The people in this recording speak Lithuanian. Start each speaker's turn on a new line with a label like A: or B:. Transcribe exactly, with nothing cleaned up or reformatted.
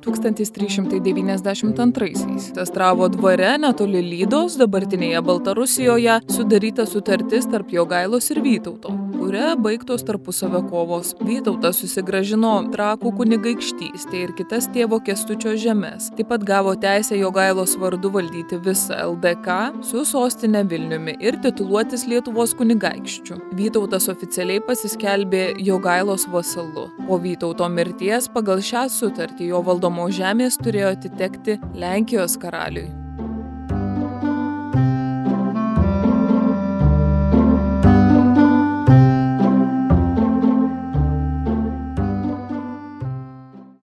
A: tūkstantis trys šimtai devyniasdešimt antraisiais. Astravo dvare netoli Lydos, dabartinėje Baltarusijoje, sudaryta sutartis tarp Jogailos ir Vytauto, kuria baigtos tarpusavio kovos. Vytautas susigrąžino Trakų kunigaikštystę ir kitas tėvo Kęstučio žemes. Taip pat gavo teisę Jogailos vardu valdyti visą L D K su sostinė Vilniumi ir tituluotis Lietuvos kunigaikščiu. Vytautas oficialiai pasiskelbė Jogailos vasalu. Po Vytauto mirties pagal šią sutartį jo valdomos žemės turėjo atitekti Lenkijos karaliui.